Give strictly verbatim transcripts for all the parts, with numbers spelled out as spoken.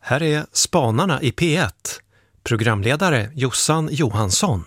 Här är Spanarna i P ett. Programledare Jossan Johansson.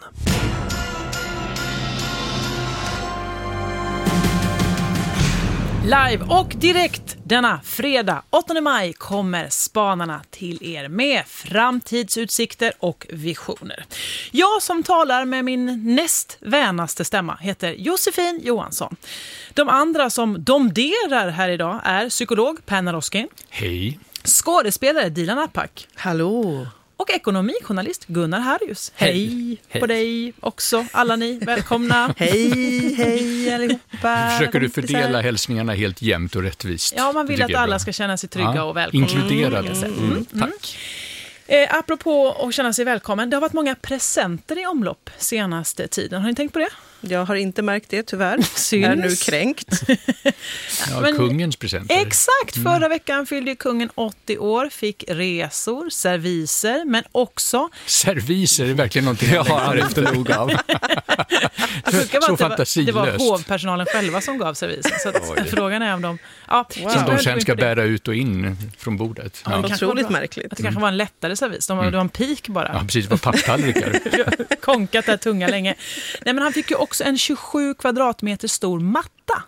Live och direkt denna fredag åttonde maj kommer Spanarna till er med framtidsutsikter och visioner. Jag som talar med min näst vänaste stämma heter Josefin Johansson. De andra som domderar här idag är psykolog Penna Roskin. Hej. Skådespelare Dilan Apak. Hallå. Och ekonomijournalist Gunnar Harrius. Hej, Hej. på dig också, alla ni. Välkomna. Hej, hej allihopa. Försöker du fördela hälsningarna helt jämnt och rättvist? Ja, man vill Det att tycker jag är alla bra. ska känna sig trygga Ja, och välkomna. inkluderade. Mm. Mm, Mm. tack. Eh, apropå att känna sig välkommen, det har varit många presenter i omlopp senaste tiden. Har ni tänkt på det? Jag har inte märkt det, tyvärr. Syns. Är nu kränkt. Ja, Men- kungens presenter. Exakt, förra veckan fyllde ju kungen åttio år, fick resor, serviser, men också... Serviser är verkligen någonting Jag har haft nog av. Det sjuka var Så att det var, fantasilöst. det var hovpersonalen själva som gav servisen. Så att frågan är om de... Ja, Wow. jag Som behöver de inte sen gå in ska på det. bära ut och in från bordet. Ja, Ja, det kanske var Otroligt bra. märkligt. Att det kanske var en lättare servis. De var, Mm. det var en pik bara. ja precis. Det var papptallrikar. Konkat där tunga länge. Nej, men han fick ju också en tjugosju kvadratmeter stor matta.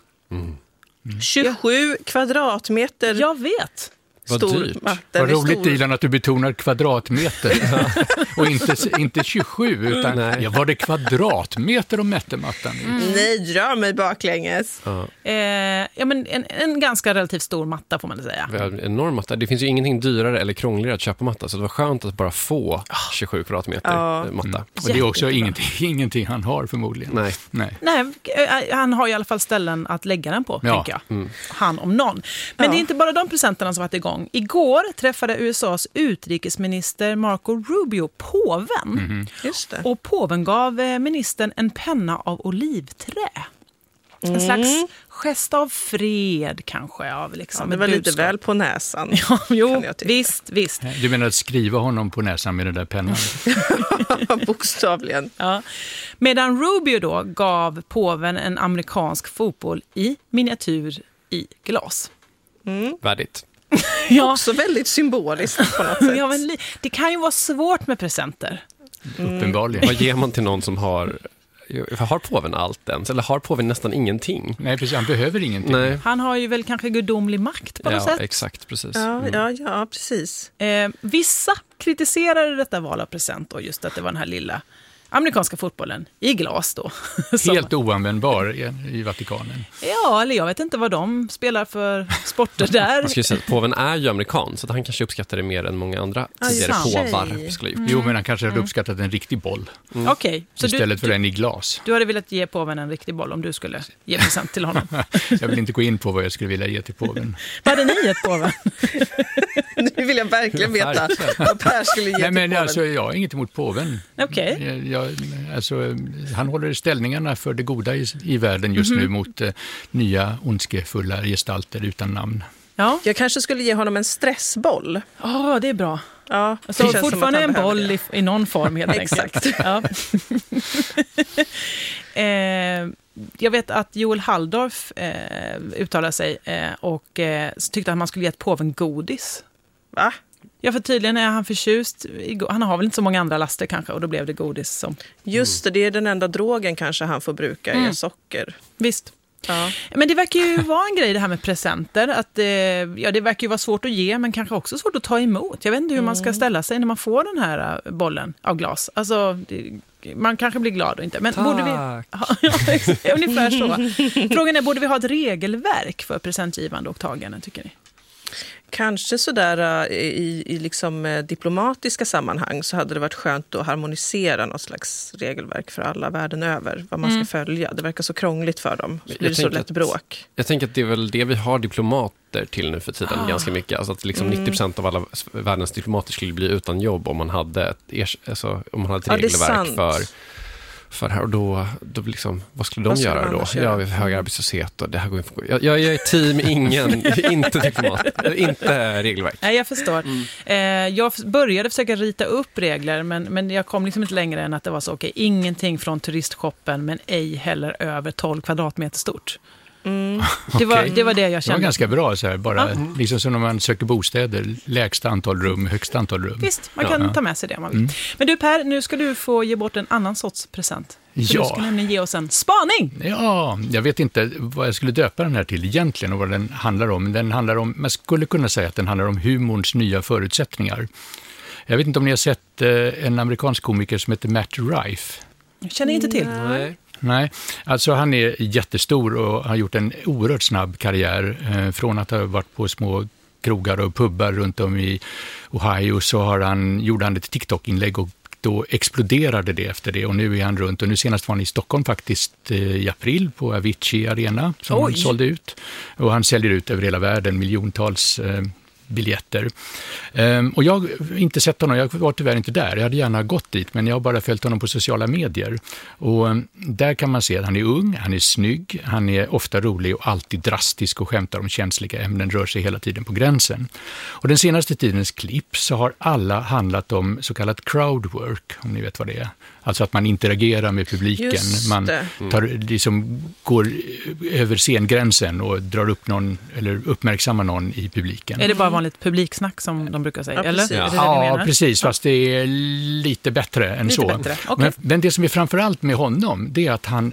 tjugosju kvadratmeter Jag vet. Vad stor dyrt. matta. Vad Den är roligt, stor. Dilan, att du betonar kvadratmeter. Och inte, inte tjugosju, utan Nej. ja, var det kvadratmeter de mätte mattan i? Mm. Nej, dra mig baklänges. Ja, Eh, ja, men en, en ganska relativt stor matta får man säga. vi har en enorm matta. Det finns ju ingenting dyrare eller krångligare att köpa matta, så det var skönt att bara få tjugosju kvadratmeter Ja. eh, matta. Och det är också Jättebra. ingenting, ingenting han har förmodligen. Nej. Nej. Nej, eh, han har i alla fall ställen att lägga den på, Ja. tänker jag. Han om någon. Men Ja. det är inte bara de presenterna som varit igång. Igår träffade U S A:s utrikesminister Marco Rubio påven. Just det. Och påven gav eh, ministern en penna av olivträ. En slags gest av fred kanske. Av liksom Ja, det ett var lite budskap. väl på näsan. Ja, jo, kan jag tycka. visst, visst. Du menar att skriva honom på näsan med den där pennan? Bokstavligen. Ja. Medan Rubio då gav påven en amerikansk fotboll i miniatyr i glas. Värdigt. Ja, Så väldigt symboliskt på något sätt. ja, men li- det kan ju vara svårt med presenter. Uppenbarligen. Vad ger man till någon som har... Har påven allt ens? Eller har påven nästan ingenting? Nej, precis. Han behöver ingenting. Nej. Han har ju väl kanske gudomlig makt på något Ja, sätt. exakt, precis. Ja, ja, ja, precis. Eh, vissa kritiserade detta val av present och just att det var den här lilla amerikanska fotbollen i glas då. Som- Helt oanvändbar i, i Vatikanen. Ja, eller jag vet inte vad de spelar för sporter där. Man ska ju säga att påven är ju amerikan, så att han kanske uppskattar det mer än många andra Ja, tidigare sant. påvar skulle ha gjort. Jo, men han kanske hade uppskattat en riktig boll Okej, så du, istället för du, en i glas. du hade velat ge påven en riktig boll om du skulle ge present till honom. Jag vill inte gå in på vad jag skulle vilja ge till påven. Vad hade ni gett påven? Nu vill jag verkligen veta vad Per skulle ge Nej, till men påven. alltså, jag har inget emot påven. Okej. Jag, jag, alltså, han håller ställningarna för det goda i, i världen just nu mot eh, nya ondskefulla gestalter utan namn. Ja, Jag kanske skulle ge honom en stressboll. oh, det är bra. Ja, det Så känns som fortfarande att han en behöver boll det. i, i någon form helt Exakt. enkelt. Ja. eh, jag vet att Joel Halldorf eh, uttalade sig eh, och eh, tyckte att man skulle ge ett påven godis. Va? Ja, för tydligen är han förtjust. I, go- han har väl inte så många andra laster kanske och då blev det godis som... Just det, det är den enda drogen kanske han får bruka, är socker. Visst. Ja. Men det verkar ju vara en grej det här med presenter. Att, eh, ja, det verkar ju vara svårt att ge men kanske också svårt att ta emot. Jag vet inte hur man ska ställa sig när man får den här eh, bollen av glas. Alltså, det, man kanske blir glad och inte. Men borde vi... Tack. Ja, exakt, ungefär så. Frågan är, borde vi ha ett regelverk för presentgivande och tagande, tycker ni? Kanske sådär uh, i, i liksom, uh, diplomatiska sammanhang så hade det varit skönt att harmonisera något slags regelverk för alla världen över. Vad man ska följa. Det verkar så krångligt för dem. Så Jag blir det så tänker lätt att- bråk. Jag tänker att det är väl det vi har diplomater till nu för tiden Ah. ganska mycket. Alltså att liksom nittio procent av alla världens diplomater skulle bli utan jobb om man hade ett, ers- alltså, om man hade ett Ja, det är regelverk sant. för, för det här. Och då, då liksom, vad skulle de Vad skulle göra de då? annars Ja, göra? vi har hög arbetslöshet och det här går inte. Jag, jag är team ingen, inte diplomat, inte regelverk. Nej, jag förstår. Eh, jag f- började försöka rita upp regler men, men jag kom liksom inte längre än att det var så okej, ingenting från turistshoppen men ej heller över tolv kvadratmeter stort. Mm. Det, var, det var det jag kände. Det var ganska bra, så här, bara mm. liksom som när man söker bostäder, lägsta antal rum, högsta antal rum. Visst, man kan ja. ta med sig det om man vill. Mm. Men du Per, nu ska du få ge bort en annan sorts present. För ja. Du ska nämligen ge oss en spaning. Ja, jag vet inte vad jag skulle döpa den här till egentligen och vad den handlar om. Den handlar om, man skulle kunna säga att den handlar om humorns nya förutsättningar. Jag vet inte om ni har sett eh, en amerikansk komiker som heter Matt Rife. Jag känner inte till. Nej. Nej, alltså han är jättestor och har gjort en oerhört snabb karriär. Eh, från att ha varit på små krogar och pubbar runt om i Ohio så har han, gjorde han ett TikTok-inlägg och då exploderade det efter det och nu är han runt och nu senast var han i Stockholm faktiskt eh, i april på Avicii Arena som Oj. han sålde ut och han säljer ut över hela världen miljontals eh, biljetter. Um, och jag har inte sett honom, jag var tyvärr inte där. Jag hade gärna gått dit, men jag har bara följt honom på sociala medier. Och um, där kan man se att han är ung, han är snygg, han är ofta rolig och alltid drastisk och skämtar om känsliga ämnen, rör sig hela tiden på gränsen. Och den senaste tidens klipp så har alla handlat om så kallat crowdwork, om ni vet vad det är. Alltså att man interagerar med publiken. Man tar, liksom, går över scengränsen och drar upp någon, eller uppmärksammar någon i publiken. Är det bara vanligt publiksnack som de brukar säga? Ja, eller? precis, är det det ja, precis fast det är lite bättre än lite så. Bättre. Okay. Men, men det som är framförallt med honom, det är att han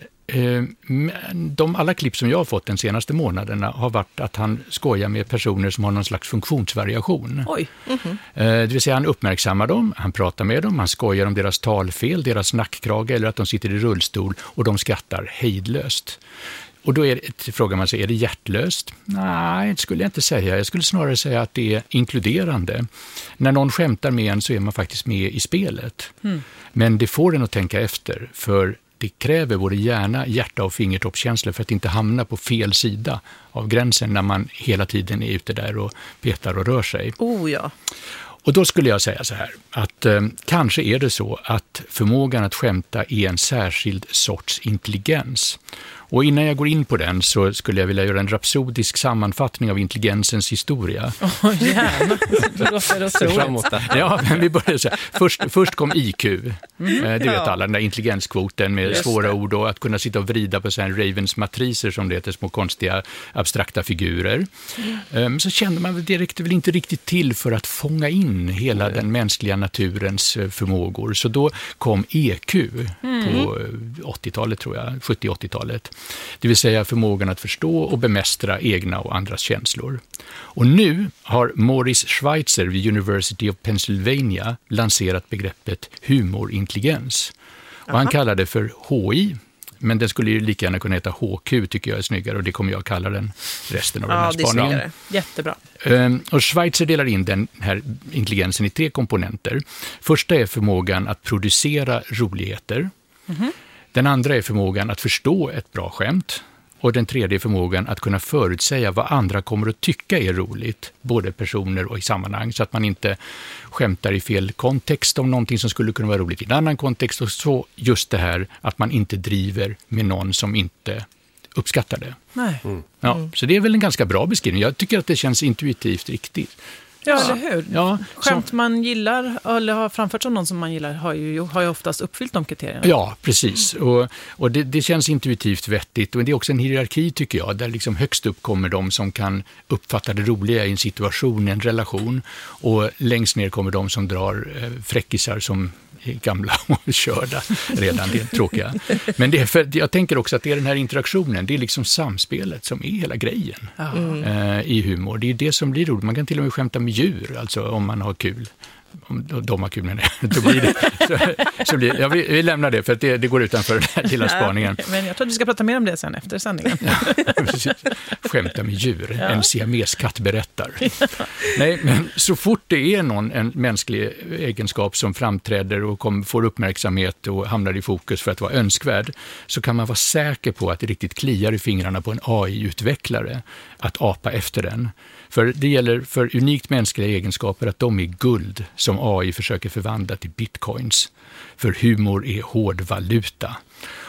de alla klipp som jag har fått den senaste månaderna har varit att han skojar med personer som har någon slags funktionsvariation. Oj. Mm-hmm. Det vill säga han uppmärksammar dem, han pratar med dem, han skojar om deras talfel, deras nackkrage eller att de sitter i rullstol och de skrattar hejdlöst. Och då är det, frågar man sig, är det hjärtlöst? Nej, det skulle jag inte säga. Jag skulle snarare säga att det är inkluderande. När någon skämtar med en så är man faktiskt med i spelet. Mm. Men det får en att tänka efter, för det kräver både hjärna, hjärta och fingertoppskänsla för att inte hamna på fel sida av gränsen när man hela tiden är ute där och petar och rör sig. Oh ja. Och då skulle jag säga så här, att eh, kanske är det så att förmågan att skämta är en särskild sorts intelligens. Och innan jag går in på den så skulle jag vilja göra en rapsodisk sammanfattning av intelligensens historia. Åh, oh, gärna. Det låter framåt. Ja, men vi börjar så här. Först, först kom I Q. Mm. Det vet ja. alla, den där intelligenskvoten med Just svåra det. ord och att kunna sitta och vrida på så här Ravens matriser som det heter, små konstiga abstrakta figurer. Mm. Så kände man väl direkt väl inte riktigt till för att fånga in hela mm. den mänskliga naturens förmågor. Så då kom E Q mm. på åttiotalet tror jag, sjuttio-åttiotalet. Det vill säga förmågan att förstå och bemästra egna och andras känslor. Och nu har Morris Schweitzer vid University of Pennsylvania lanserat begreppet humorintelligens. Och han kallar det för H I, men den skulle ju lika gärna kunna heta H Q tycker jag är snyggare och det kommer jag att kalla den resten av ja, den här spaningen. Jättebra. Um, och Schweitzer delar in den här intelligensen i tre komponenter. Första är förmågan att producera roligheter. Mm-hmm. Den andra är förmågan att förstå ett bra skämt. Och den tredje är förmågan att kunna förutsäga vad andra kommer att tycka är roligt, både personer och i sammanhang, så att man inte skämtar i fel kontext om någonting som skulle kunna vara roligt i en annan kontext. Och så just det här att man inte driver med någon som inte uppskattar det. Nej. Mm. Ja, så det är väl en ganska bra beskrivning. Jag tycker att det känns intuitivt riktigt. Ja, eller hur? Ja, skämt man gillar, eller har framförts av någon som man gillar, har ju, har ju oftast uppfyllt de kriterierna. Ja, precis. Och, och det, det känns intuitivt vettigt. Och det är också en hierarki, tycker jag, där liksom högst upp kommer de som kan uppfatta det roliga i en situation, en relation. Och längst ner kommer de som drar eh, fräckisar som är gamla och körda redan, det är tråkiga. Men det är för, jag tänker också att det är den här interaktionen, det är liksom samspelet som är hela grejen mm. eh, i humor. Det är det som blir roligt. Man kan till och med skämta med djur, alltså om man har kul. Om de har kul med det, då blir det. Så, så blir, jag vill, vi lämnar det för att det, det går utanför den här lilla spaningen. Ja, men jag tror att vi ska prata mer om det sen efter sändningen. Ja, skämta med djur, ja. En siameskatt berättar. Nej, men så fort det är någon en mänsklig egenskap som framträder och kom, får uppmärksamhet och hamnar i fokus för att vara önskvärd, så kan man vara säker på att det riktigt kliar i fingrarna på en A I-utvecklare att apa efter den. För det gäller för unikt mänskliga egenskaper att de är guld som A I försöker förvandla till bitcoins. För humor är hård valuta.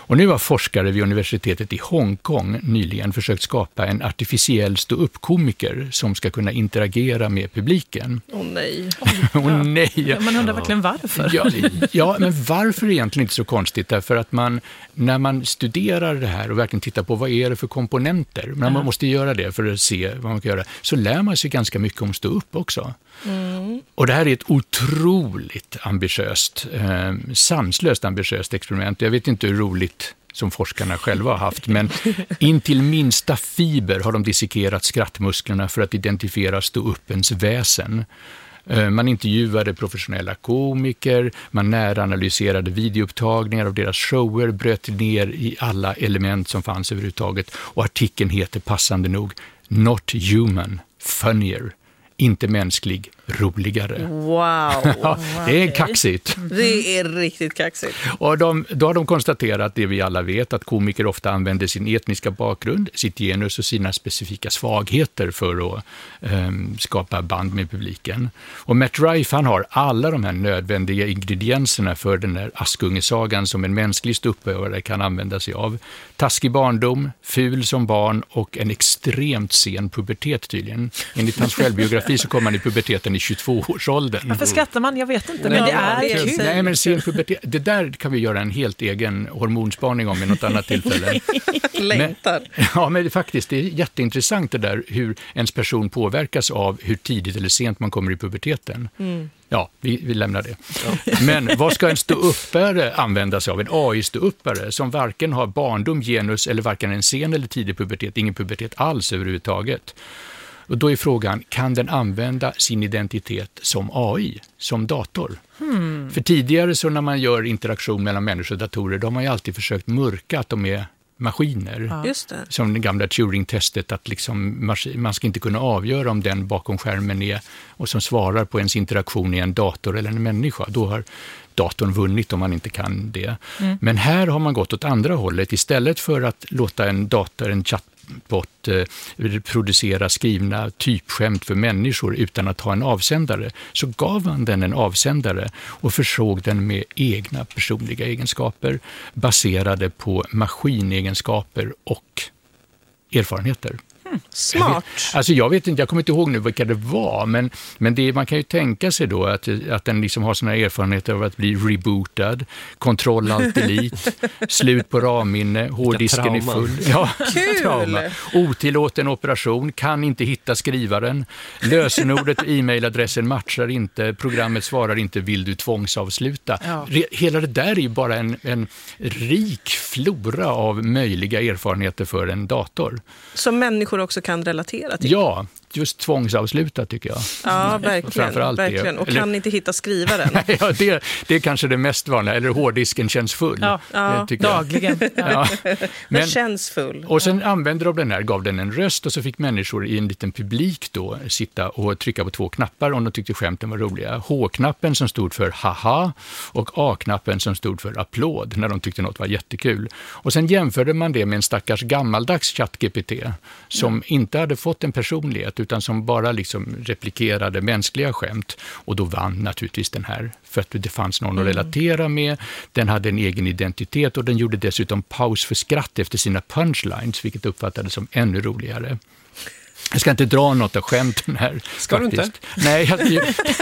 Och nu har forskare vid universitetet i Hongkong nyligen försökt skapa en artificiell stå-upp-komiker som ska kunna interagera med publiken. Åh oh, nej. Åh oh, nej. Ja, man undrar verkligen varför. Ja, ja, men varför är egentligen inte så konstigt? Därför att man, när man studerar det här och verkligen tittar på vad är det för komponenter, när man mm. måste göra det för att se vad man kan göra, så lär man sig ganska mycket om stå upp också. Mm. Och det här är ett otroligt ambitiöst, eh, sanslöst ambitiöst experiment. Jag vet inte hur roligt som forskarna själva har haft, men in till minsta fiber har de dissekerat skrattmusklerna för att identifiera stå-uppens väsen. Man intervjuade professionella komiker, man näranalyserade videoupptagningar av deras shower, bröt ner i alla element som fanns överhuvudtaget, och artikeln heter passande nog Not human, funnier. Inte mänsklig, roligare. Wow. Ja, det är kaxigt. Det är riktigt kaxigt. Och de, då har de konstaterat det vi alla vet, att komiker ofta använder sin etniska bakgrund, sitt genus och sina specifika svagheter för att um, skapa band med publiken. Och Matt Rife, han har alla de här nödvändiga ingredienserna för den här Askungesagan som en mänsklig ståuppövare kan använda sig av. Taskig barndom, ful som barn och en extremt sen pubertet tydligen. Enligt hans självbiografi så kom han i puberteten i tjugotvå-årsåldern. Varför skrattar man? Jag vet inte, men det är kul. Nej, men sen pubertet, det där kan vi göra en helt egen hormonspaning om i något annat tillfälle. Längtar. Men, ja, men faktiskt, det är jätteintressant det där hur ens person påverkas av hur tidigt eller sent man kommer i puberteten. Mm. Ja, vi, vi lämnar det. Ja. Men vad ska en ståuppare använda sig av? En A I-ståuppare som varken har barndom, genus eller varken en sen eller tidig pubertet, ingen pubertet alls överhuvudtaget. Och då är frågan, kan den använda sin identitet som A I, som dator? Hmm. För tidigare så när man gör interaktion mellan människor och datorer, då har man ju alltid försökt mörka att de är maskiner. Ja. Just det. Som det gamla Turing-testet, att liksom man ska inte kunna avgöra om den bakom skärmen är och som svarar på ens interaktion är en dator eller en människa. Då har datorn vunnit om man inte kan det. Mm. Men här har man gått åt andra hållet. Istället för att låta en dator, en chattbot eh, producera skrivna typskämt för människor utan att ha en avsändare, så gav han den en avsändare och försåg den med egna personliga egenskaper baserade på maskinegenskaper och erfarenheter. Mm, smart. Jag vet, alltså jag vet inte, jag kommer inte ihåg nu vilka det var, men, men det, man kan ju tänka sig då att, att den liksom har såna erfarenheter av att bli rebootad, kontroll allt elit, slut på ramminne, hårddisken är full. Ja, kul! Trauma. Otillåten operation, kan inte hitta skrivaren, lösenordet och e-mailadressen matchar inte, programmet svarar inte, vill du tvångsavsluta. Ja. Hela det där är ju bara en, en rik flora av möjliga erfarenheter för en dator. Som människor också kan relatera till. Ja, just tvångsavsluta tycker jag. Ja, verkligen. verkligen. Och eller, kan inte hitta skrivaren. ja, det, det är kanske det mest vanliga. Eller hårddisken känns full. Ja, ja dagligen. ja. Men känns full. Och sen använde de den här, gav den en röst och så fick människor i en liten publik då sitta och trycka på två knappar om de tyckte skämten var roliga. H-knappen som stod för haha och A-knappen som stod för applåd när de tyckte något var jättekul. Och sen jämförde man det med en stackars gammaldags ChatGPT som mm. inte hade fått en personlighet utan som bara liksom replikerade mänskliga skämt. Och då vann naturligtvis den här, för att det fanns någon mm. att relatera med. Den hade en egen identitet och den gjorde dessutom paus för skratt efter sina punchlines, vilket uppfattades som ännu roligare. Jag ska inte dra något av skämten här. Ska faktiskt. du inte? Nej, jag,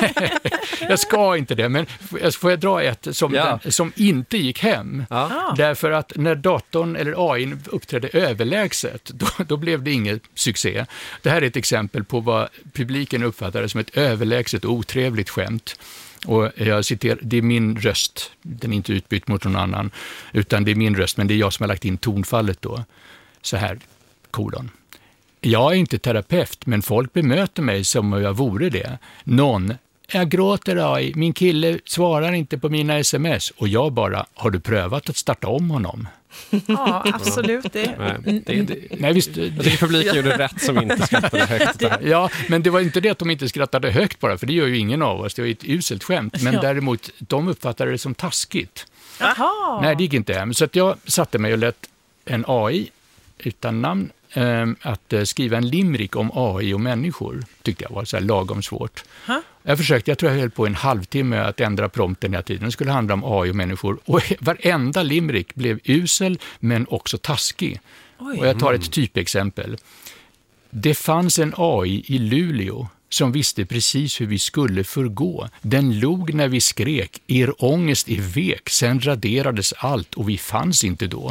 jag ska inte det. Men får jag dra ett som, ja. den, som inte gick hem? Ja. Därför att när datorn eller A I uppträdde överlägset, då, då blev det ingen succé. Det här är ett exempel på vad publiken uppfattade som ett överlägset och otrevligt skämt. Och jag citerar, det är min röst, den är inte utbytt mot någon annan, utan det är min röst, men det är jag som har lagt in tonfallet då. Så här, kolon. Jag är inte terapeut, men folk bemöter mig som om jag vore det. Någon, jag gråter A I, min kille svarar inte på mina sms. Och jag bara, har du prövat att starta om honom? Ja, absolut. Det. Nej, det, det, Nej, visst, det, det publiken gjorde rätt som inte skrattade högt. Där. Ja, men det var inte det att de inte skrattade högt bara, för det gör ju ingen av oss. Det var ett uselt skämt. Men ja. däremot, de uppfattade det som taskigt. Aha. Nej, det gick inte hem. Så att jag satte mig och lät en A I utan namn eh, att eh, skriva en limerick om A I och människor. Tyckte jag var så här lagom svårt. Ha? Jag försökte, jag tror jag höll på en halvtimme att ändra prompten hela tiden. Den skulle handla om A I och människor. Och varenda limerick blev usel men också taskig. Oj. Och jag tar ett typexempel. Det fanns en A I i Luleå som visste precis hur vi skulle förgå. Den log när vi skrek, er ångest är vek, sen raderades allt och vi fanns inte då.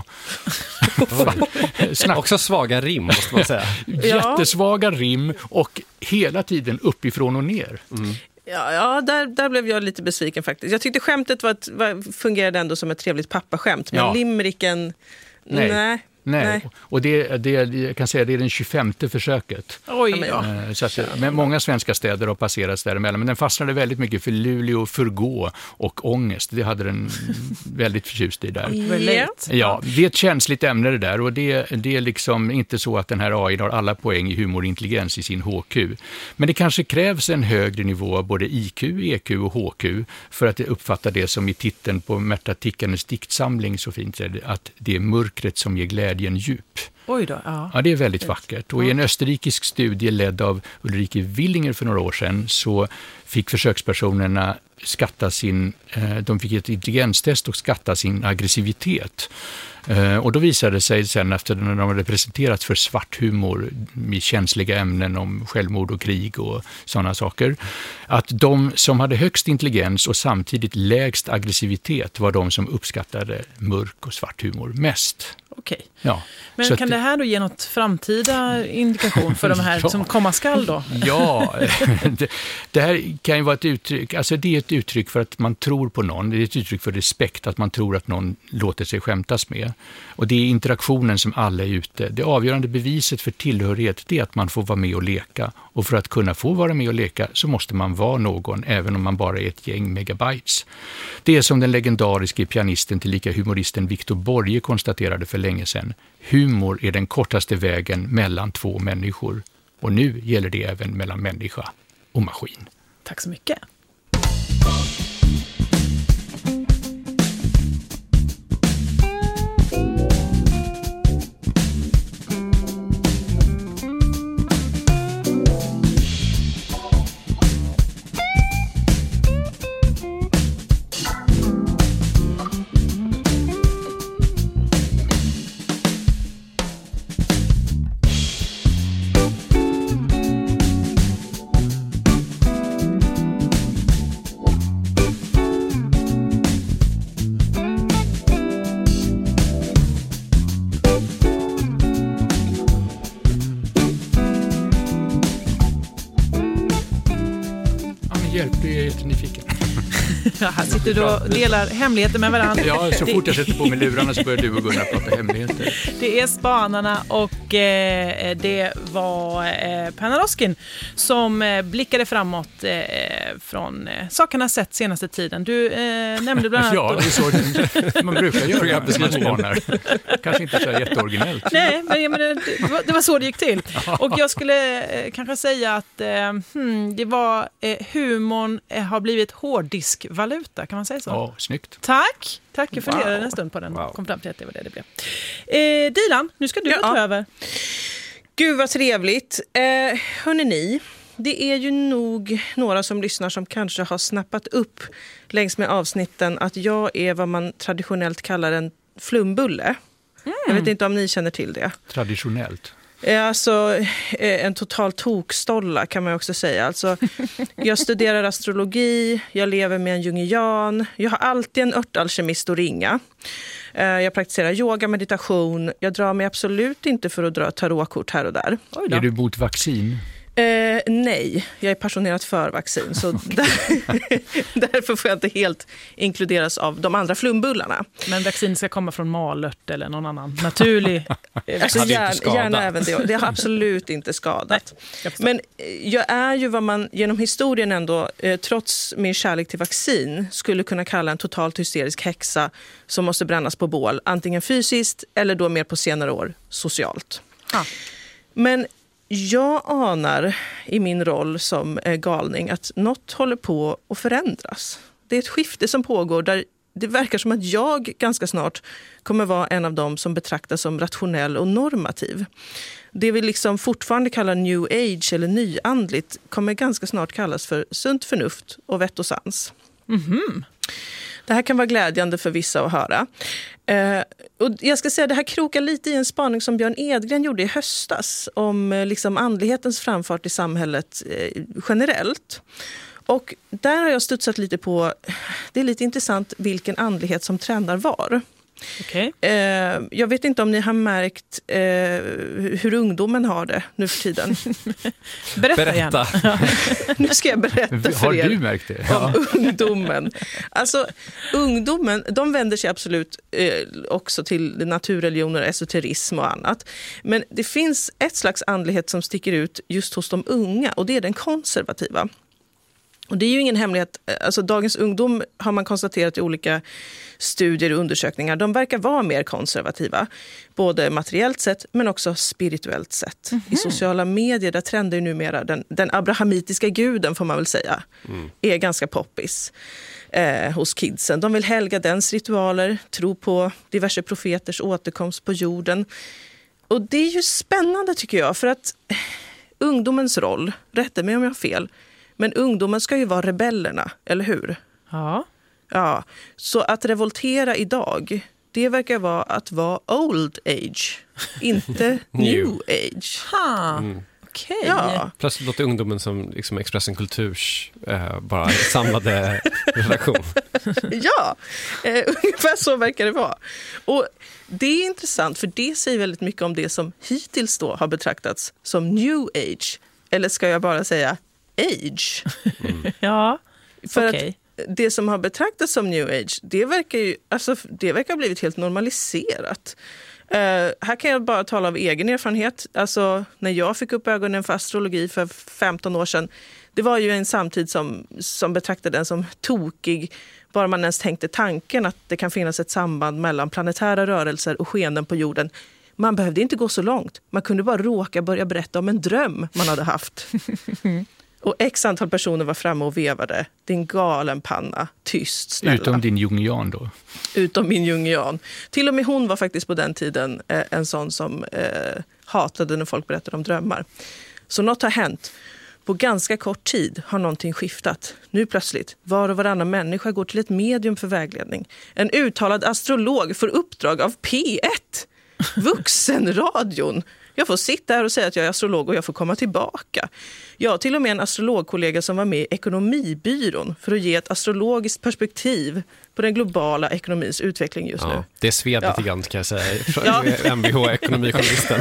Också svaga rim, måste man säga. Jättesvaga rim och hela tiden uppifrån och ner. Mm. Ja, ja där, där blev jag lite besviken faktiskt. Jag tyckte skämtet var ett, var, fungerade ändå som ett trevligt pappaskämt, men Ja. limericken, Nej. nej. Nej, Nej. och det, det, jag kan säga det är den tjugofemte försöket. Oj, men ja. Eh, Så att, men många svenska städer har passerats däremellan, men den fastnade väldigt mycket för Luleå, förgå och ångest. Det hade den väldigt förtjust i där. Relate. Ja, det är ett känsligt ämne det där och det, det är liksom inte så att den här A I har alla poäng i humorintelligens i sin H Q. Men det kanske krävs en högre nivå av både I Q, E Q och H Q för att uppfatta det som i titeln på Märta Tikkanes diktsamling så fint är det, att det är mörkret som ger glädjen djup. Oj då, ja. Ja, det är väldigt vackert. Och i en österrikisk studie ledd av Ulrike Willinger för några år sedan så fick försökspersonerna skatta sin, eh, de fick ett intelligenstest och skatta sin aggressivitet. Eh, och då visade det sig sen efter när de hade presenterats för svart humor med känsliga ämnen om självmord och krig och sådana saker, att de som hade högst intelligens och samtidigt lägst aggressivitet var de som uppskattade mörk och svart humor mest. Okej. Ja. Men Så kan att- det här då ge något framtida indikation för de här Ja. som komma skall då? Ja, det, det här kan ju vara ett uttryck, alltså det är ett uttryck för att man tror på någon, det är ett uttryck för respekt, att man tror att någon låter sig skämtas med. Och det är interaktionen som alla är ute. Det avgörande beviset för tillhörighet det är att man får vara med och leka. Och för att kunna få vara med och leka så måste man vara någon, även om man bara är ett gäng megabytes. Det är som den legendariske pianisten tillika humoristen Victor Borge konstaterade för länge sedan. Humor är den kortaste vägen mellan två människor. Och nu gäller det även mellan människa och maskin. Tack så mycket. Ja, men hjälp, du är jättenyfiken. Ja, här sitter du och delar hemligheter med varandra. Ja, så fort jag sätter på mig lurarna så börjar du och Gunnar prata hemligheter. Det är Spanarna och eh, det var eh, Panaroskin som eh, blickade framåt eh, från eh, sakerna sett senaste tiden. Du eh, nämnde bland annat... Ja, det är så det, man brukar göra när man spanar. Kanske inte så jätteoriginellt. Nej, men jag menar, det, var, det var så det gick till. Och jag skulle eh, kanske säga att eh, hmm, det var eh, humorn eh, har blivit hårddiskvaluta, kan man säga så? Ja, snyggt. Tack! Tack, jag funderade Wow. en stund på den. Wow. Kom fram till att det var det det blev. Eh, Dilan, nu ska du Ja. ta över. Gud vad trevligt. Eh, hörni ni, det är ju nog några som lyssnar som kanske har snappat upp längs med avsnitten att jag är vad man traditionellt kallar en flumbulle. Mm. Jag vet inte om ni känner till det. Traditionellt. Eh, Alltså eh, en total tokstolla kan man också säga. Alltså, jag studerar astrologi, jag lever med en jungian, jag har alltid en örtalkemist att ringa. Eh, Jag praktiserar yoga, meditation, jag drar mig absolut inte för att dra tarotkort här och där. Oj då. Är du mot vaccin? Eh, nej, jag är passionerat för vaccin så där, därför får jag inte helt inkluderas av de andra flumbullarna. Men vaccin ska komma från malört eller någon annan naturlig... eh, Alltså, hade inte gärna, skadat. gärna även det. Det har absolut inte skadat. jag förstår. Men eh, jag är ju vad man genom historien ändå, eh, trots min kärlek till vaccin, skulle kunna kalla en totalt hysterisk häxa som måste brännas på bål. Antingen fysiskt eller då mer på senare år socialt. Ah. Men jag anar i min roll som eh, galning att något håller på att förändras. Det är ett skifte som pågår där det verkar som att jag ganska snart kommer vara en av dem som betraktas som rationell och normativ. Det vi liksom fortfarande kallar new age eller nyandligt kommer ganska snart kallas för sunt förnuft och vett och sans. Mhm. Det här kan vara glädjande för vissa att höra. Eh, och jag ska säga att det här krokar lite i en spaning som Björn Edgren gjorde i höstas om eh, liksom andlighetens framfart i samhället eh, generellt. Och där har jag studsat lite på, det är lite intressant vilken andlighet som trendar var. Okej. Eh, jag vet inte om ni har märkt eh, hur ungdomen har det nu för tiden. Berätta, Berätta. gärna. Nu ska jag berätta för Har er. du märkt det? Om ungdomen. Alltså, ungdomen, de vänder sig absolut eh, också till naturreligioner, esoterism och annat. Men det finns ett slags andlighet som sticker ut just hos de unga, och det är den konservativa. Och det är ju ingen hemlighet, alltså dagens ungdom har man konstaterat i olika studier och undersökningar, de verkar vara mer konservativa, både materiellt sett men också spirituellt sett. Mm-hmm. I sociala medier där trender numera, den, den abrahamitiska guden får man väl säga, mm. är ganska poppis eh, hos kidsen. De vill helga dens ritualer, tro på diverse profeters återkomst på jorden. Och det är ju spännande tycker jag, för att ungdomens roll, rätta mig om jag har fel, men ungdomen ska ju vara rebellerna, eller hur? Ja. Ja, så att revoltera idag, det verkar vara att vara old age, inte new age. Ha, mm. okej. Okay. Ja. Plötsligt låter ungdomen som liksom Expressen Kulturs eh, bara samlade redaktion. Ja, eh, ungefär så verkar det vara. Och det är intressant, för det säger väldigt mycket om det som hittills då har betraktats som new age. Eller ska jag bara säga age? Mm. Ja, för okay. att det som har betraktats som new age, det verkar ju, alltså, det verkar ha blivit helt normaliserat. Uh, här kan jag bara tala av egen erfarenhet. Alltså, när jag fick upp ögonen för astrologi för femton år sedan, det var ju en samtid som, som betraktade den som tokig, bara man ens tänkte tanken att det kan finnas ett samband mellan planetära rörelser och skeenden på jorden. Man behövde inte gå så långt. Man kunde bara råka börja berätta om en dröm man hade haft. Och x antal personer var framme och vevade. Din galen panna, tyst, snälla. Utom din jungian då? Utom min jungian. Till och med hon var faktiskt på den tiden eh, en sån som eh, hatade när folk berättade om drömmar. Så något har hänt. På ganska kort tid har någonting skiftat. Nu plötsligt, var och varannan människa går till ett medium för vägledning. En uttalad astrolog får uppdrag av P ett. Vuxenradion. Jag får sitta här och säga att jag är astrolog och jag får komma tillbaka. Jag har till och med en astrologkollega som var med i Ekonomibyrån för att ge ett astrologiskt perspektiv på den globala ekonomins utveckling just ja, nu. Det sved ja. lite grann kan jag säga. Ja. M B H-ekonomijournalisten.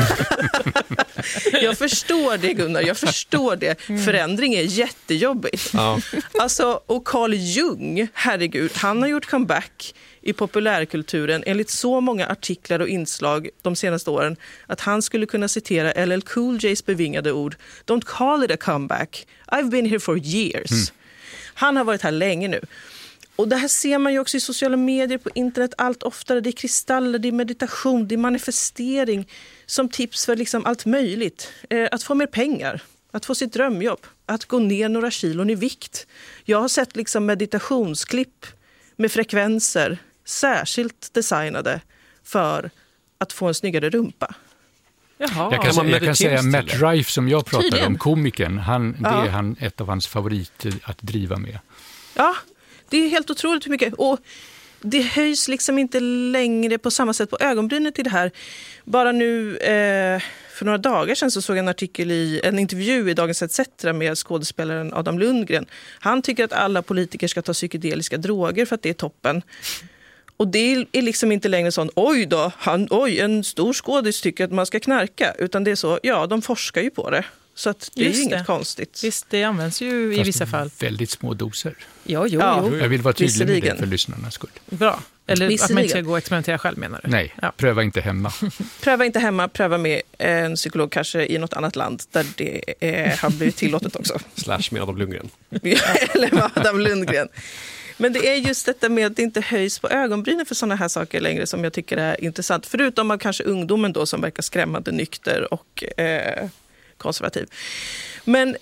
Jag förstår det, Gunnar. Jag förstår det. Mm. Förändring är jättejobbigt. Ja. Alltså, och Carl Jung, herregud, han har gjort comeback i populärkulturen enligt så många artiklar och inslag de senaste åren att han skulle kunna citera L L Cool J's bevingade ord: "Don't call it a comeback. I've been here for years." Mm. Han har varit här länge nu. Och det här ser man ju också i sociala medier, på internet allt oftare. Det är kristaller, det är meditation, det är manifestering som tips för liksom allt möjligt. Eh, att få mer pengar, att få sitt drömjobb, att gå ner några kilon i vikt. Jag har sett liksom meditationsklipp med frekvenser särskilt designade för att få en snyggare rumpa. Jaha. Jag kan, jag kan säga Matt Rife som jag pratade Tydligen. om, komikern, han, Ja. det är han, ett av hans favoriter att driva med. Ja, det är helt otroligt hur mycket. Och det höjs liksom inte längre på samma sätt på ögonbrynet i det här. Bara nu, eh, för några dagar sedan så såg jag en artikel i en intervju i Dagens E T C med skådespelaren Adam Lundgren. Han tycker att alla politiker ska ta psykedeliska droger för att det är toppen. Och det är liksom inte längre sån, oj då, han, oj, en stor skådis tycker att man ska knarka. Utan det är så, ja, de forskar ju på det. Så att det Just är inget det. konstigt. Visst, det används ju i Fast vissa fall. Väldigt små doser. Jo, jo, Ja. jo. Jag vill vara tydlig med Visserligen. det för lyssnarnas skull. Bra. Eller att man inte ska Visserligen. gå och experimentera själv, menar du? Nej, Ja. pröva inte hemma. Pröva inte hemma, pröva med en psykolog kanske i något annat land där det eh, har blivit tillåtet också. Slash med Adam Lundgren. Eller med Adam Lundgren. Men det är just detta med att det inte höjs på ögonbrynen för sådana här saker längre som jag tycker är intressant. Förutom av kanske ungdomen då som verkar skrämmande nykter och eh, konservativ. Men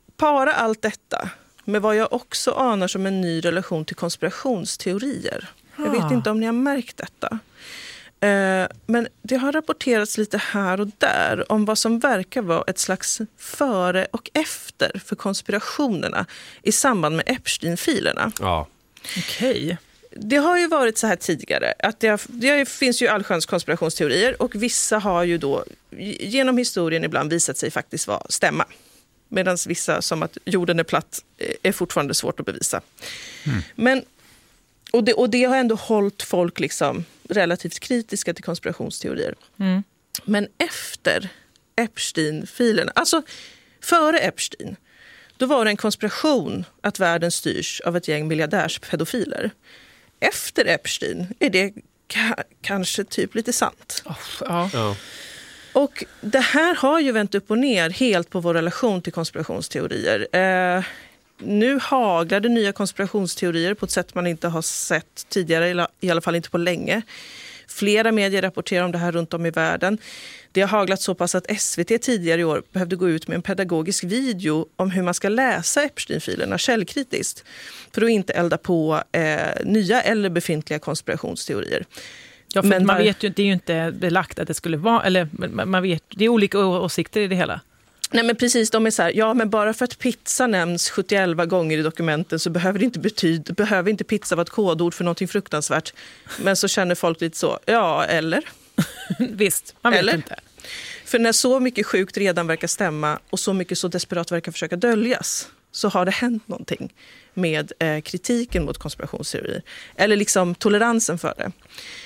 para allt detta med vad jag också anar som en ny relation till konspirationsteorier. Jag vet inte om ni har märkt detta. Eh, men det har rapporterats lite här och där om vad som verkar vara ett slags före och efter för konspirationerna i samband med Epstein-filerna. Ja. Okej. Det har ju varit så här tidigare att det, har, det finns ju allsköns konspirationsteorier och vissa har ju då genom historien ibland visat sig faktiskt vara stämma. Medan vissa, som att jorden är platt, är fortfarande svårt att bevisa. Mm. Men, och, det, och det har ändå hållit folk liksom relativt kritiska till konspirationsteorier. Mm. Men efter Epstein-filen, alltså före Epstein, då var det en konspiration att världen styrs av ett gäng miljardärspedofiler. Efter Epstein är det ka- kanske typ lite sant. Oh, ja. Ja. Och det här har ju vänt upp och ner helt på vår relation till konspirationsteorier. Eh, nu haglar det nya konspirationsteorier på ett sätt man inte har sett tidigare, i alla fall inte på länge. Flera medier rapporterar om det här runt om i världen. Det har haglat så pass att S V T tidigare i år behövde gå ut med en pedagogisk video om hur man ska läsa Epstein-filerna källkritiskt för att inte elda på eh, nya eller befintliga konspirationsteorier. Ja, för Men man där, vet ju, det är ju inte belagt att det skulle vara, eller man vet, det är olika åsikter i det hela. Nej men precis, de är så här, ja men bara för att pizza nämns sjuttioelva gånger i dokumenten så behöver det inte betyda, behöver inte pizza vara ett kodord för någonting fruktansvärt. Men så känner folk lite så, ja eller? Visst, man vet eller? inte. För när så mycket sjukt redan verkar stämma och så mycket så desperat verkar försöka döljas så har det hänt någonting med eh, kritiken mot konspirationsteorier. Eller liksom toleransen för det.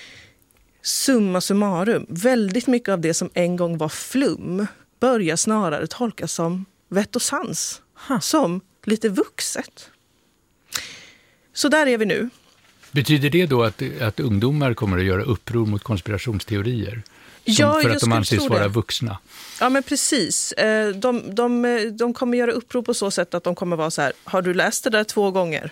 Summa summarum, väldigt mycket av det som en gång var flum börjar snarare tolkas som vett och sans. Huh. Som lite vuxet. Så där är vi nu. Betyder det då att, att ungdomar kommer att göra uppror mot konspirationsteorier? Som, ja, för att de anses vara vuxna? Ja, men precis. De, de, de kommer göra uppror på så sätt att de kommer vara så här, har du läst det där två gånger?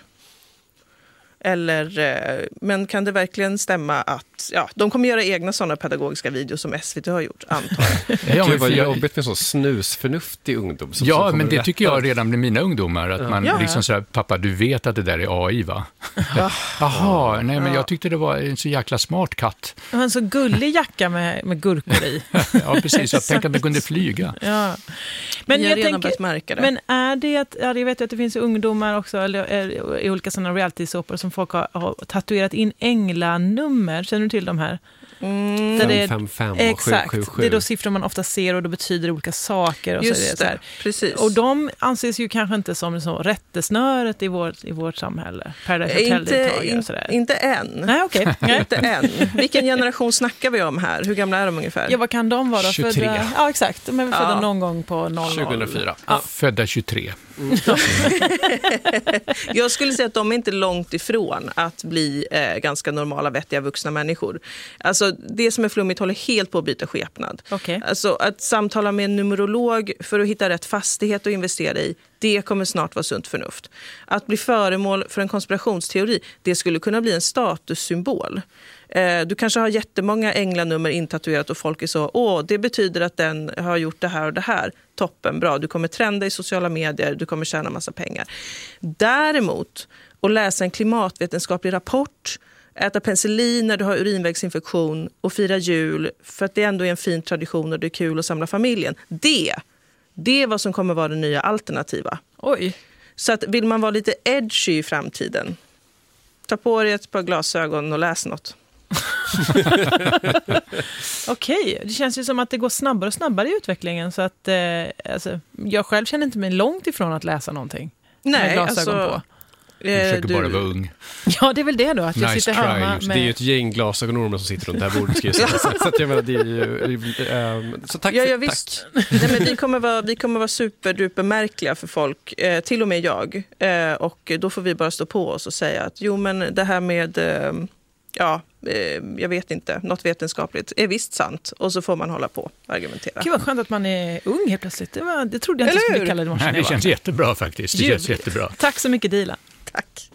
Eller, men kan det verkligen stämma att ja, de kommer göra egna sådana pedagogiska videos som S V T har gjort, antar jag. Ja, men vad jobbigt med så snusförnuftig ungdom. Som ja, som men det rätta. tycker jag redan med mina ungdomar. Att ja. man ja. liksom sådär, pappa du vet att det där är A I va? Ja. Jaha, nej men jag tyckte det var en så jäkla smart katt. Det var en så gullig jacka med, med gurkor i. Ja, precis. Jag tänkte att den kunde flyga. Ja. Men jag, jag redan tänker, märka det. Men är det att, ja, jag vet att det finns ungdomar också, eller i olika sådana reality-såpor som folk har, har tatuerat in änglanummer. Känner du till de här? Mm. Där det är, fem fem och exakt, sju sju sju. det är då siffror man ofta ser och då betyder olika saker. Och Just så är det, så här. det, precis. Och de anses ju kanske inte som så rättesnöret i vårt, i vårt samhälle. Paradise Hotel-deltagare och sådär. Inte än. Nej, okej. Okay. Inte än. Vilken generation snackar vi om här? Hur gamla är de ungefär? Ja, vad kan de vara då? tjugotre. Födda, ja, exakt. De är väl födda ja. någon gång på noll noll. tjugohundrafyra. Ja. Födda tjugotre. Mm. Jag skulle säga att de är inte långt ifrån att bli eh, ganska normala, vettiga vuxna människor. Alltså det som är flummigt håller helt på att byta skepnad. Okay. Alltså att samtala med en numerolog för att hitta rätt fastighet att investera i, det kommer snart vara sunt förnuft. Att bli föremål för en konspirationsteori, det skulle kunna bli en statussymbol. Eh, du kanske har jättemånga änglanummer intatuerat och folk är så, åh, det betyder att den har gjort det här och det här. Toppen, bra. Du kommer trenda i sociala medier, du kommer tjäna massa pengar. Däremot, att läsa en klimatvetenskaplig rapport, äta penicillin när du har urinvägsinfektion och fira jul för att det ändå är en fin tradition och det är kul att samla familjen. Det, det är vad som kommer vara det nya alternativa. Oj. Så att vill man vara lite edgy i framtiden, ta på dig ett par glasögon och läs något. Okej, det känns ju som att det går snabbare och snabbare i utvecklingen så att eh, alltså, jag själv känner inte mig långt ifrån att läsa någonting. Nej, med glasögon alltså, på. Du försöker du... bara vara ung. Ja, det är väl det då, att jag Nice sitter try. hemma med... Det är ju ett gäng glasögonormer som sitter runt det här bordet. Ska jag säga. Så, så att jag menar, det är ju... Äh, så tack ja, för ja, tack. visst. Nej, men vi kommer vara, vi kommer vara superduper märkliga för folk, eh, till och med jag. Eh, och då får vi bara stå på oss och säga att jo, men det här med... Eh, ja, eh, jag vet inte, något vetenskapligt är visst sant. Och så får man hålla på och argumentera. Gud vad skönt att man är ung helt plötsligt. Det, var, det trodde jag inte Eller skulle hur? kalla det morse. Nej, det känns jättebra faktiskt. Det Gud. känns jättebra. Tack så mycket, Dilan. Tack.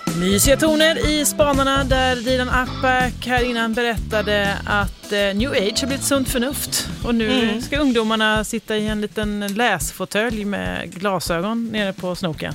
Mysiga toner i spanarna där Dilan Apak här innan berättade att eh, New Age har blivit sunt förnuft. Och nu mm. ska ungdomarna sitta i en liten läsfåtölj med glasögon nere på snoken.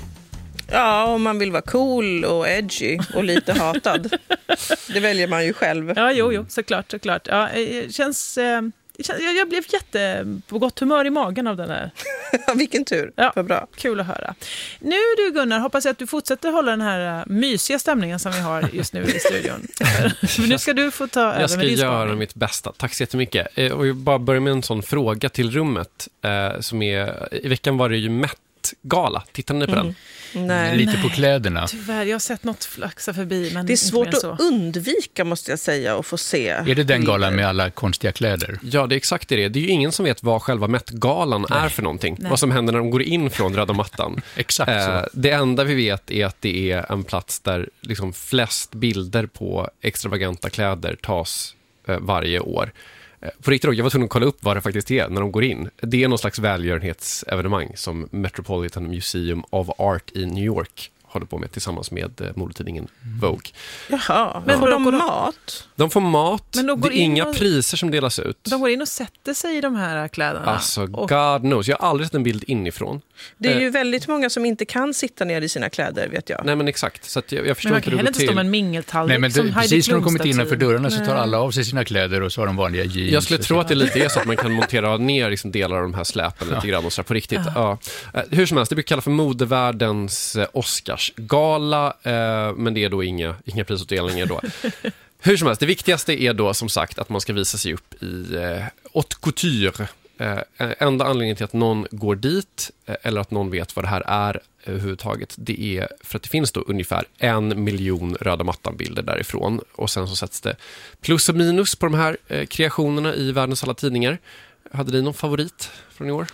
Ja, om man vill vara cool och edgy och lite hatad. Det väljer man ju själv. Ja, jo, jo, såklart, såklart. Ja, det känns... Eh, Jag blev jätte på gott humör i magen av den här. Vilken tur, ja, vad bra. Kul att höra. Nu du Gunnar, hoppas jag att du fortsätter hålla den här mysiga stämningen som vi har just nu i studion. Men nu ska du få ta över. Jag ska med din göra spaning. mitt bästa. Tack så jättemycket. Eh, och jag bara börjar med en sån fråga till rummet. Eh, som är, i veckan var det ju Met-gala. Tittade ni på Mm. den? Nej. Lite på kläderna. Tyvärr, jag har sett något flaxa förbi. Men Det är inte svårt mer än så. att undvika, måste jag säga, och få se. Är det den galan med alla konstiga kläder? Ja, det är exakt det. Det är ju ingen som vet vad själva Met-galan är för någonting. Nej. Vad som händer när de går in från röda mattan. Exakt Eh, så. det enda vi vet är att det är en plats där liksom flest bilder på extravaganta kläder tas eh, varje år. Eh, på riktigt, jag var tvungen att kolla upp vad det faktiskt är när de går in. Det är någon slags välgörenhetsevenemang som Metropolitan Museum of Art i New York håller på med tillsammans med eh, modetidningen Vogue. Jaha, Men men får då de går de- mat? De får mat, Men de det går är in inga och- priser som delas ut. De går in och sätter sig i de här kläderna. Alltså, och, God knows. Jag har aldrig sett en bild inifrån. Det är Eh, ju väldigt många som inte kan sitta ner i sina kläder, vet jag. Nej, men exakt. Så att jag, jag förstår men man inte kan hur det heller går inte stå till. med en mingeltallrik Nej, men som det, Heidi precis när de kommit Klum-statyn. innanför dörrarna så tar Nej. alla av sig sina kläder och så har de vanliga jeans. Jag skulle tro att det lite är så att man kan montera ner liksom delar av de här släpen lite grann och så där på riktigt. Ja. Eh, Hur som helst, det brukar kallas för modevärldens eh, Oscarsgala, eh, men det är då inga, inga prisutdelningar då. Hur som helst, det viktigaste är då som sagt att man ska visa sig upp i eh, haute couture. Eh, enda anledningen till att någon går dit eh, eller att någon vet vad det här är överhuvudtaget, det är för att det finns då ungefär en miljon röda mattan-bilder därifrån. Och sen så sätts det plus och minus på de här eh, kreationerna i världens alla tidningar. Hade ni någon favorit från i år?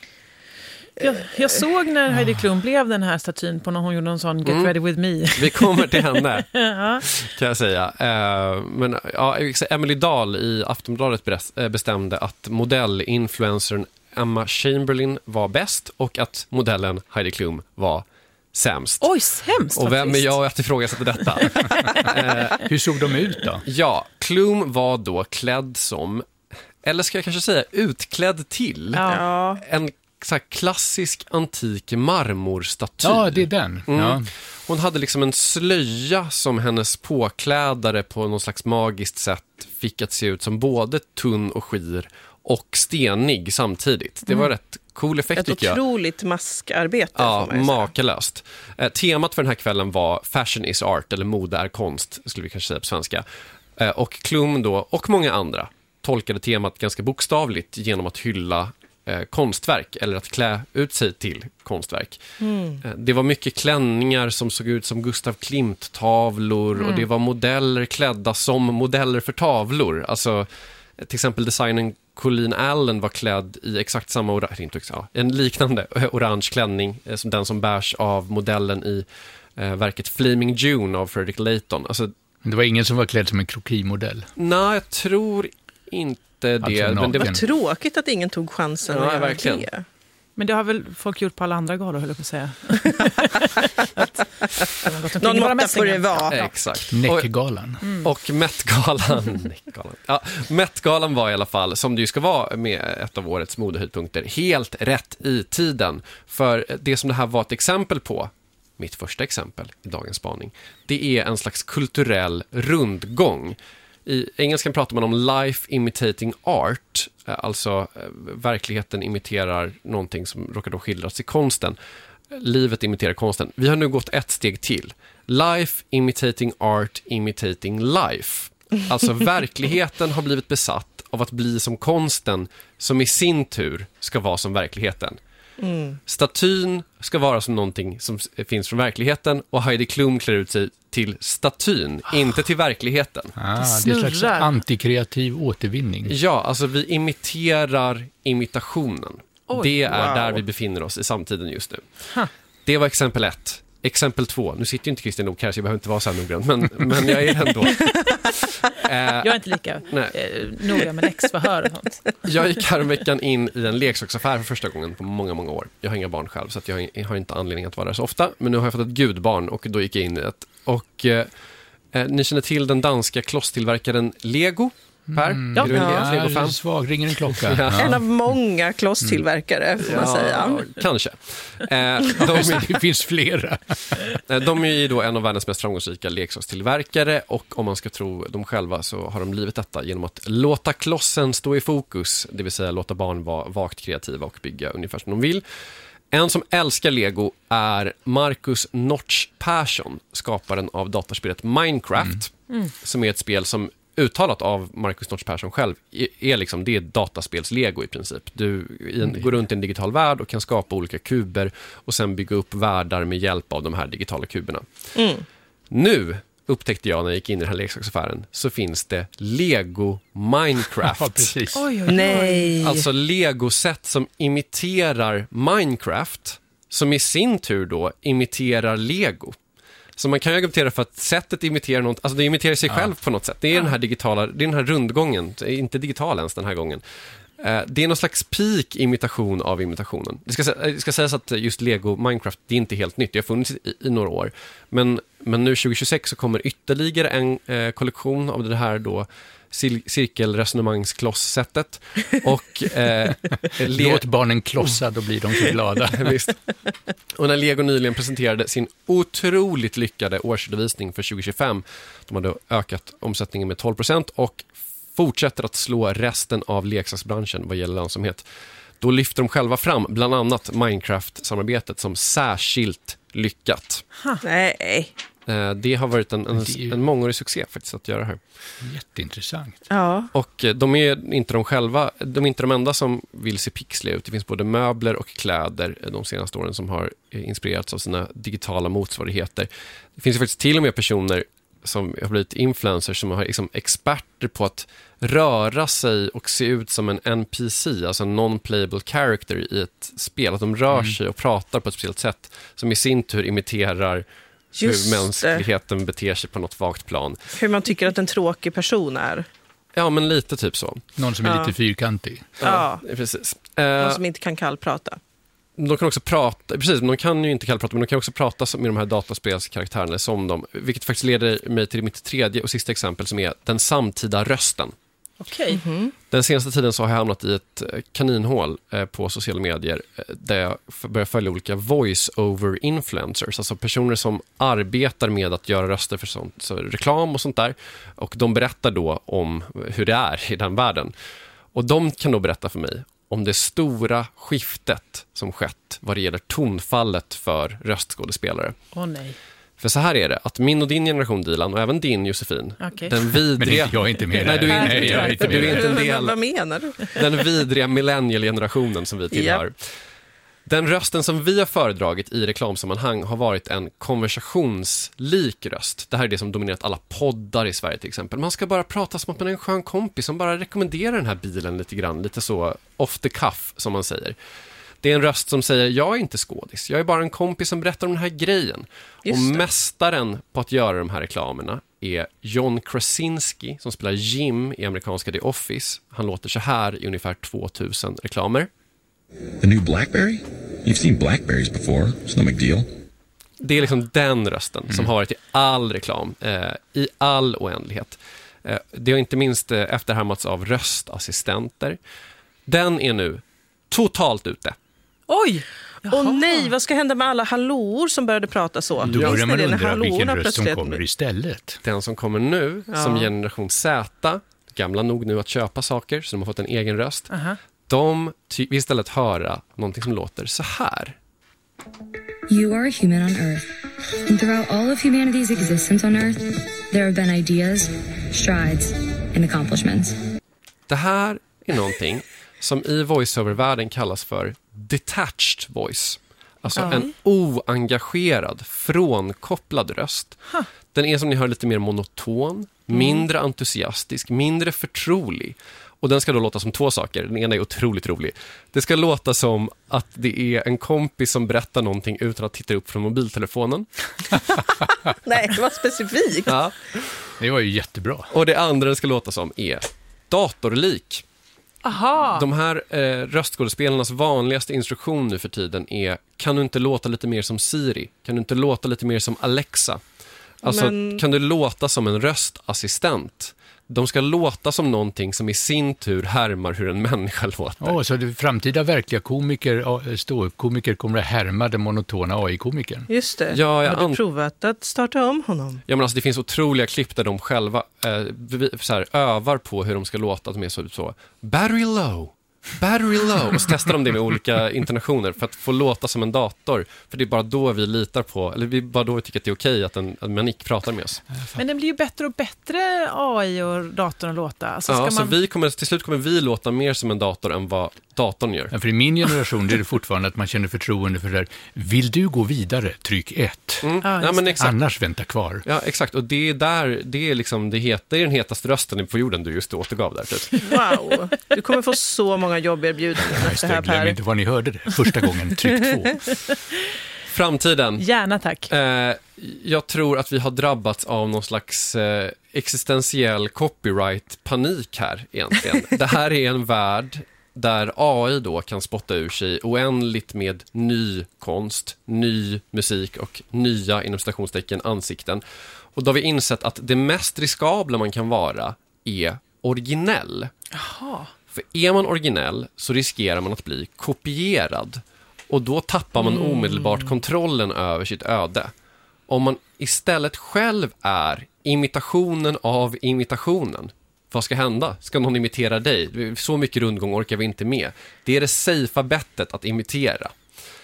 Jag, jag såg när Heidi Klum blev den här statyn på när hon gjorde en sån Get Mm. Ready With Me. Vi kommer till henne, Ja. kan jag säga. Eh, men ja, Emily Dahl i Aftonbladet beräs- eh, bestämde att modellinfluencern Emma Chamberlain var bäst och att modellen Heidi Klum var sämst. Oj, hemskt. Och vem är faktiskt. jag att ifrågasätta detta? Hur såg de ut då? Ja, Klum var då klädd som, eller ska jag kanske säga utklädd till, Ja. Ja, en så här klassisk antik marmorstaty. Ja, det är den. Mm. Ja. Hon hade liksom en slöja som hennes påklädare på någon slags magiskt sätt fick att se ut som både tunn och skir och stenig samtidigt. Det var rätt cool effekt ett tycker jag. otroligt maskarbete, Ja, får man ju säga. makalöst. Eh, temat för den här kvällen var Fashion is art, eller mode är konst, skulle vi kanske säga på svenska. Eh, och Klum då, och många andra, tolkade temat ganska bokstavligt genom att hylla eh, konstverk, eller att klä ut sig till konstverk. Mm. Eh, det var mycket klänningar som såg ut som Gustav Klimt-tavlor, Mm. och det var modeller klädda som modeller för tavlor. Alltså, eh, till exempel designen Colleen Allen var klädd i exakt samma orange, inte exakt, ja, en liknande orange klänning eh, som den som bärs av modellen i eh, verket Flaming June av Frederick Layton. Alltså, Men det var ingen som var klädd som en krokimodell. nej, jag tror inte det. Alltså men det var naken. Tråkigt att ingen tog chansen Ja, att göra verkligen. det. Men det har väl folk gjort på alla andra galor, höll jag på att säga. Att, de har gått omkring Någon i våra måtta får det mässingar. vara. Eh, Exakt. Och, Näckgalan. och Met-galan, Näckgalan. Ja, Met-galan var i alla fall, som det ju ska vara med ett av årets modehöjdpunkter, helt rätt i tiden. För det som det här var ett exempel på, mitt första exempel i dagens spaning, det är en slags kulturell rundgång. I engelskan pratar man om life imitating art, alltså eh, verkligheten imiterar någonting som råkar då skildras i konsten. Livet imiterar konsten. Vi har nu gått ett steg till. Life imitating art imitating life. Alltså verkligheten har blivit besatt av att bli som konsten, som i sin tur ska vara som verkligheten. Mm. Statyn ska vara som någonting som finns från verkligheten, och Heidi Klum klär ut sig till statyn, inte till verkligheten. Ah, det är en slags snurrar. antikreativ återvinning. Ja, alltså vi imiterar imitationen. Oj, det är wow. där vi befinner oss i samtiden just nu. Ha. Det var exempel ett. Exempel två. Nu sitter ju inte Christian Nok här, så jag behöver inte vara så här noggrant, men, men jag är ändå. Jag är inte lika eh, noga med läxförhör och sånt. Jag gick häromveckan in i en leksaksaffär för första gången på många, många år. Jag har inga barn själv, så att jag har inte anledning att vara där så ofta. Men nu har jag fått ett gudbarn och då gick jag in i det. Och eh, ni känner till den danska klosstillverkaren Lego? Per? Mm. Är du en Ja, Lego-fan? svag, ringer en klocka. Ja. En av många klosstillverkare, får man säga. Kanske. Eh, de, Det finns flera. de är ju då en av världens mest framgångsrika leksakstillverkare, och om man ska tro dem själva så har de blivit detta genom att låta klossen stå i fokus, det vill säga låta barn vara vagt kreativa och bygga ungefär som de vill. En som älskar Lego är Marcus Notch Persson, skaparen av datorspelet Minecraft, mm. Mm. som är ett spel som uttalat av Marcus Notch Persson själv är liksom, det är dataspels-Lego i princip. Du i en, mm. går runt i en digital värld och kan skapa olika kuber och sen bygga upp världar med hjälp av de här digitala kuberna. Mm. Nu upptäckte jag när jag gick in i den här leksaksaffären så finns det Lego Minecraft. Ja, precis. Oj, oj, oj. Nej. Alltså Lego-set som imiterar Minecraft, som i sin tur då imiterar Lego. Så man kan ju argumentera för att sättet imiterar något, alltså det imiterar sig ja. själv på något sätt. Det är ja. den här digitala, det är den här rundgången, inte digital ens den här gången. Det är någon slags peak imitation av imitationen. Det ska, det ska sägas att just Lego Minecraft, det är inte helt nytt. Det har funnits i, i några år. Men, men nu tjugo tjugosex så kommer ytterligare en eh, kollektion av det här då cirkelresonemangsklossättet. Och eh, le- låt barnen klossa, då blir de så glada. Visst. Och när Lego nyligen presenterade sin otroligt lyckade årsredovisning för tjugo tjugofem, de hade ökat omsättningen med tolv procent och fortsätter att slå resten av leksaksbranschen vad gäller lönsamhet. Då lyfter de själva fram bland annat Minecraft-samarbetet som särskilt lyckat. Ha. Nej. Det har varit en, en, en mångårig succé faktiskt att göra det här. Jätteintressant. Ja. Och de är inte de själva, de är inte de enda som vill se pixliga ut. Det finns både möbler och kläder de senaste åren som har inspirerats av sina digitala motsvarigheter. Det finns ju faktiskt till och med personer som har blivit influencers som har liksom experter på att röra sig och se ut som en N P C, alltså en non-playable character i ett spel. Att de rör mm. sig och pratar på ett speciellt sätt som i sin tur imiterar Just hur mänskligheten det. beter sig på något vagt plan. Hur man tycker att en tråkig person är. Ja, men lite typ så. Någon som är ja. lite fyrkantig. Ja, ja. precis. Någon som inte kan kallprata. De kan också prata, precis, de kan ju inte kallprata, men de kan också prata med de här dataspelskaraktärerna som de, vilket faktiskt leder mig till mitt tredje och sista exempel som är den samtida rösten. Okej. Mm-hmm. Den senaste tiden så har jag hamnat i ett kaninhål på sociala medier där jag börjar följa olika voice-over influencers, alltså personer som arbetar med att göra röster för sånt, så reklam och sånt där, och de berättar då om hur det är i den världen. Och de kan då berätta för mig om det stora skiftet som skett vad det gäller tonfallet för röstskådespelare. Åh oh, nej. För så här är det, att min och din generation, Dilan, och även din, Josefin, okay. den vidriga... Men jag är inte med. Nej, du är inte, Nej, jag är inte med. Du är inte en del... Vad menar du? Den vidriga millennial-generationen som vi tillhör. Yep. Den rösten som vi har föredragit i reklamsammanhang har varit en konversationslik röst. Det här är det som dominerat alla poddar i Sverige till exempel. Man ska bara prata som att man är en skön kompis som bara rekommenderar den här bilen lite grann, lite så off the cuff som man säger. Det är en röst som säger, jag är inte skådis, jag är bara en kompis som berättar om den här grejen. Just och det. Mästaren på att göra de här reklamerna är John Krasinski som spelar Jim i amerikanska The Office. Han låter så här i ungefär tvåtusen reklamer. The new BlackBerry? You've seen Blackberries before. It's no big deal. Det är liksom den rösten mm. som har varit i all reklam, eh, i all oändlighet. Eh, det har inte minst eh, efterhärmats av röstassistenter. Den är nu totalt ute. Oj! Åh oh, nej, vad ska hända med alla hallåor som började prata så? Då börjar man undra vilken röst som kommer istället. Den som kommer nu, ja. som generation Z, gamla nog nu att köpa saker, så de har fått en egen röst. Uh-huh. De ty- vill istället höra någonting som låter så här. You are a human on Earth. And throughout all of humanity's existence on Earth, there have been ideas, strides and accomplishments. Det här är någonting som i voiceover-världen kallas för detached voice. Alltså Aj. en oengagerad, frånkopplad röst. Huh. Den är som ni hör lite mer monoton, mm. mindre entusiastisk, mindre förtrolig. Och den ska då låta som två saker. Den ena är otroligt rolig. Det ska låta som att det är en kompis som berättar någonting utan att titta upp från mobiltelefonen. Nej, det var specifikt. Ja. Det var ju jättebra. Och det andra det ska låta som är datorlik. Aha. De här eh, röstskådespelarnas vanligaste instruktion nu för tiden är: kan du inte låta lite mer som Siri? Kan du inte låta lite mer som Alexa? Alltså, Men... kan du låta som en röstassistent? De ska låta som någonting som i sin tur härmar hur en människa låter. Oh, så det framtida verkliga komiker, ståuppkomiker kommer att härma den monotona A I-komikern. Just det. Ja, jag har du an- provat att starta om honom? Ja, men alltså, det finns otroliga klipp där de själva eh, så här, övar på hur de ska låta. Att de är så, så battery low, battery low. Och så testar de det med olika intonationer för att få låta som en dator. För det är bara då vi litar på, eller vi bara då vi tycker att det är okej att en, en manik pratar med oss. Men det blir ju bättre och bättre A I och datorn att låta. Alltså, ska Ja, så man... vi kommer, till slut kommer vi låta mer som en dator än vad datorn gör. Ja, för i min generation är det fortfarande att man känner förtroende för det där. Vill du gå vidare? Tryck ett. Mm. Ja, Ja, men exakt. Annars vänta kvar. Ja, exakt. Och det är där, det är liksom det, het, det är den hetaste rösten på jorden du just återgav där. Typ. Wow, du kommer få så många jobberbjudanden efter Just det det, här, glöm Per. inte vad ni hörde det. Första gången, tryck två. Framtiden. Gärna tack. Eh, jag tror att vi har drabbats av någon slags eh, existentiell copyright-panik här egentligen. Det här är en värld där A I då kan spotta ur sig oändligt med ny konst, ny musik och nya, inom citationstecken, ansikten. Och då har vi insett att det mest riskabla man kan vara är originell. Jaha. För är man originell så riskerar man att bli kopierad. Och då tappar man omedelbart kontrollen över sitt öde. Om man istället själv är imitationen av imitationen, vad ska hända? Ska någon imitera dig? Så mycket rundgång orkar vi inte med. Det är det safea bettet att imitera.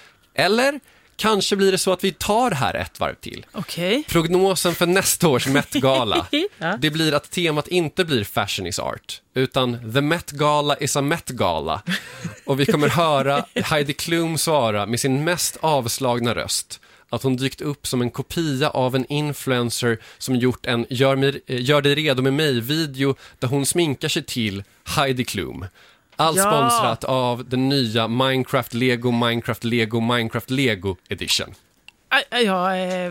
Eller kanske blir det så att vi tar här ett varv till. Okej. Prognosen för nästa års Met-gala, Ja. det blir att temat inte blir fashion is art, utan the Met-gala is a Met-gala. Och vi kommer höra Heidi Klum svara med sin mest avslagna röst att hon dykt upp som en kopia av en influencer som gjort en gör, mig, gör dig redo med mig-video där hon sminkar sig till Heidi Klum. Allt Ja. sponsrat av den nya Minecraft Lego, Minecraft Lego, Minecraft Lego Edition. Aj, Jag eh,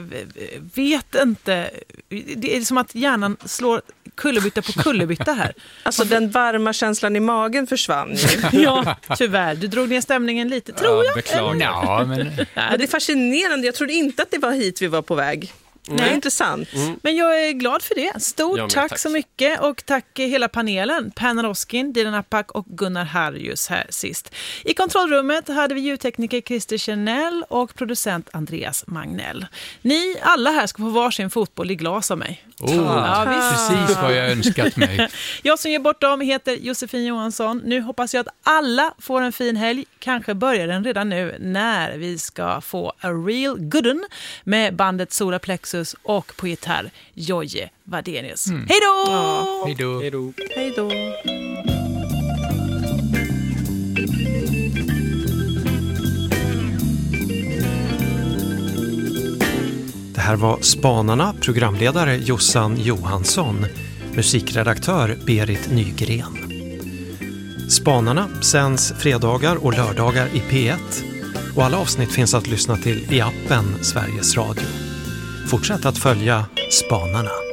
vet inte. Det är som att hjärnan slår kullerbytta på kullerbytta här. Alltså den varma känslan i magen försvann ju. Ja, tyvärr. Du drog ner stämningen lite, tror jag. Beklagar. Ja, men Men det är fascinerande. Jag trodde inte att det var hit vi var på väg. Det är intressant. Men jag är glad för det. Stort Jag med, tack, tack. så mycket och tack hela panelen. Pernal Oskin, Dilan Apak och Gunnar Harjus här sist. I kontrollrummet hade vi ljudtekniker Christer Chanel och producent Andreas Magnell. Ni alla här ska få varsin fotboll i glas av mig. oh, Ja, visst. precis vad jag önskat mig. Jag som ger bort dem heter Josefin Johansson. Nu hoppas jag att alla får en fin helg. Kanske börjar den redan nu när vi ska få A Real Gooden med bandet Solar Plexus och på gitarr Jojje Wadenius. Mm. Hej då! Ja. Hej då. Hej då. Hej då. Det här var Spanarna, programledare Jossan Johansson, musikredaktör Berit Nygren. Spanarna sänds fredagar och lördagar i P ett och alla avsnitt finns att lyssna till i appen Sveriges Radio. Fortsätt att följa Spanarna.